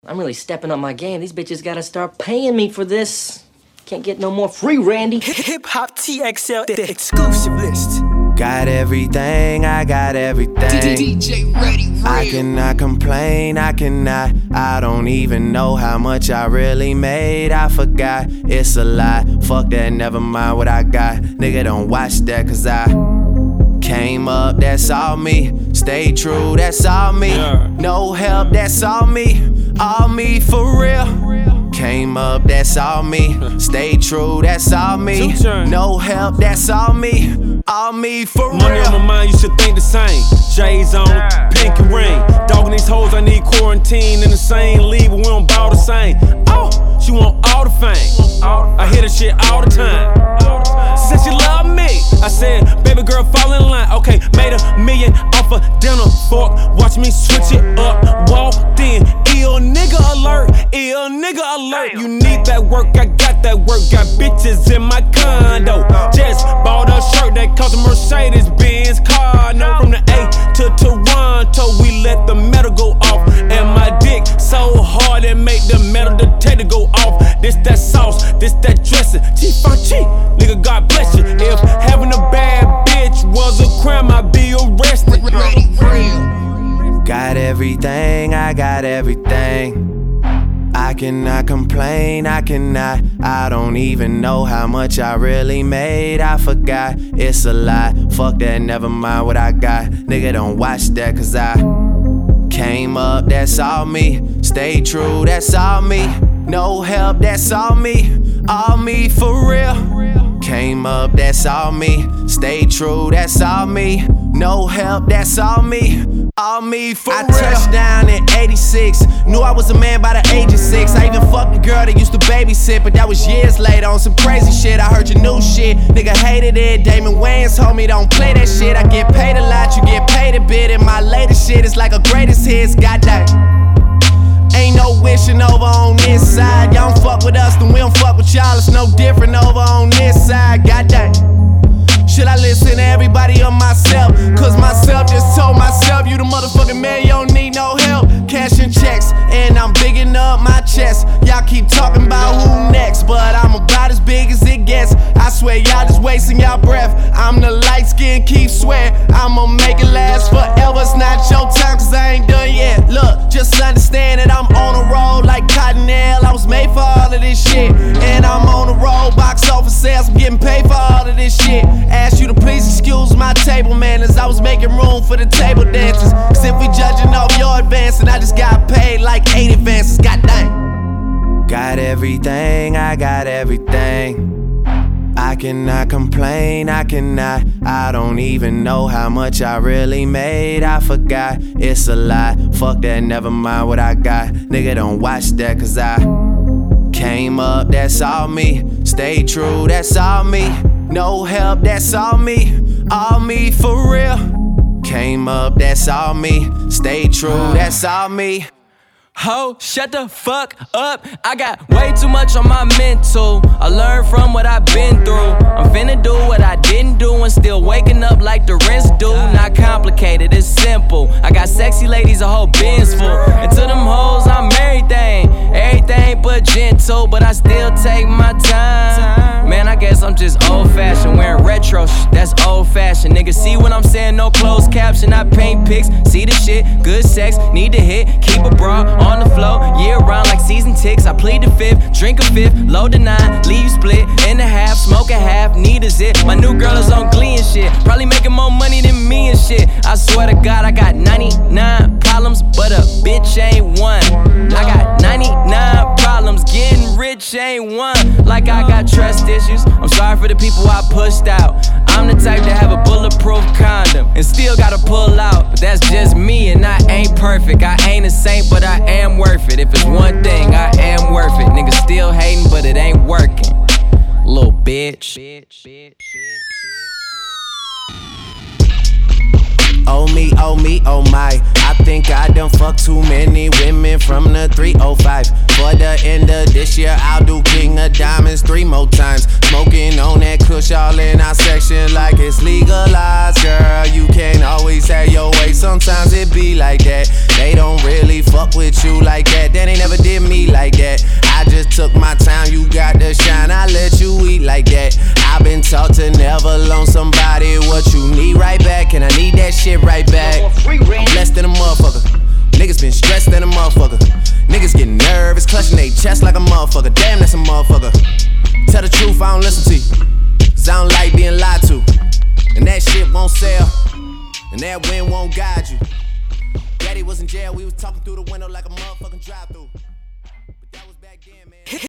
I'm really stepping up my game. These bitches gotta start paying me for this. Can't get no more free, Randy. Hip Hop TXL, the exclusive list. Got everything, I got everything. DJ Ready Real. I cannot complain, I don't even know how much I really made. I forgot, it's a lie. Fuck that, never mind what I got. Nigga, don't watch that, cause I came up, that's all me. Stay true, that's all me. No help, that's all me. All me for real. Came up, that's all me. Stay true, that's all me. No help, that's all me. All me for real. Money on my mind, you should think the same. J's on, pinky ring. Dogging these hoes, I need quarantine in the same league, but we don't ball the same. Oh, she want all the fame. I hear this shit all the time. She said she love me. I said, baby girl, fall in line. Okay, made $1 million off a dinner fork. Watch me switch it up. Walked in, ill nigga alert. Ill nigga alert. You need that work, I got that work. Got bitches in my condo. Just bought a shirt that cost a Mercedes-Benz car. No, from the A to Toronto, we let the metal go off. And my dick so hard it make the metal detector go off. This that sauce, this that dressing. Chief, nigga, God bless you. If having a bad bitch was a crime, I'd be arrested. Ready Real. Got everything, I got everything. I cannot complain, I don't even know how much I really made. I forgot, it's a lie. Fuck that, never mind what I got. Nigga, don't watch that, cause I came up, that's all me. Stay true, that's all me. No help, that's all me. All me for real. Came up, that's all me. Stay true, that's all me. No help, that's all me. All me for real. I touched down in 86. Knew I was a man by the age of 6. I even fucked a girl that used to babysit, but that was years later on some crazy shit. I heard your new shit, nigga hated it. Damon Wayans told me don't play that shit. I get paid a lot, you get paid a bit. And my latest shit is like a greatest hits. Goddamn. Ain't no wishing over on this side. Y'all don't fuck with us, then we don't fuck with y'all. It's no different over on this side. Goddamn. Should I listen to everybody or myself? Cause myself just told myself, you the motherfucking man, you don't need no help. Cashing checks, and I'm bigging up my chest. Y'all keep talking about who next, but I'm about as big as it gets. I swear y'all just wasting y'all breath. I'm the light skin, keep swear I'ma make it last forever. It's not your time, cause I ain't done yet. Look, just understand that I'm on a roll like Cottonelle. I was made for all of this shit, and I'm on a roll. Box office sales, I'm getting paid for all of this shit. Ask you to please excuse my table manners. I was making room for the table dancers. Cause if we judging off your advance, and I just got paid like 8 advances. Goddamn. Got everything, I got everything. I cannot complain, I don't even know how much I really made. I forgot, it's a lie. Fuck that, never mind what I got. Nigga, don't watch that, cause I came up, that's all me. Stay true, that's all me. No help, that's all me. All me for real. Came up, that's all me. Stay true, that's all me. Ho, shut the fuck up. I got way too much on my mental. I learned from what I've been through. I'm finna do what I didn't do and still waking up like the rest do. Not complicated, it's simple. I got sexy ladies, a whole bin's full. And to them hoes, I'm everything but gentle. But I still take my time. Man, I guess I'm just old-fashioned. Wearing retro that's old-fashioned. Nigga, see what I'm saying? No closed caption, I paint pics. See the shit, good sex, need to hit. Keep a bra on the floor, year round like season ticks. I plead the fifth, drink a fifth, load the 9, leave split in the half, smoke a half, need a zit. My new girl is on Glee and shit, probably making more money than me and shit. I swear to God, I got 99 problems, but a bitch ain't one. I got 99 problems, getting rich ain't one. Like I got trust issues, I'm sorry for the people I pushed out. I'm the type to have a bulletproof condom and still gotta pull out, but that's just me and I ain't perfect. I ain't a saint, but I am worth it. If it's one thing, I am worth it. Niggas still hating, but it ain't working. Little bitch. Oh me, oh me, oh my. I think I done fucked too many women from the 305. For the end of this year, I'll do King of Diamonds 3 more times. Smoking on that kush all in our section like it's legalized. Girl, you can't always have your way. Sometimes it be like that. They don't really fuck with you like that. Then they never did took my time, you got the shine. I let you eat like that. I've been taught to never loan somebody what you need right back, and I need that shit right back. I'm blessed in a motherfucker. Niggas been stressed in a motherfucker. Niggas get nervous, clutching they chest like a motherfucker. Damn, that's a motherfucker. Tell the truth, I don't listen to you, 'cause I don't like being lied to. And that shit won't sell, and that wind won't guide you. Daddy was in jail, we was talking through the window like a motherfucking drive-through. But that was back then, man.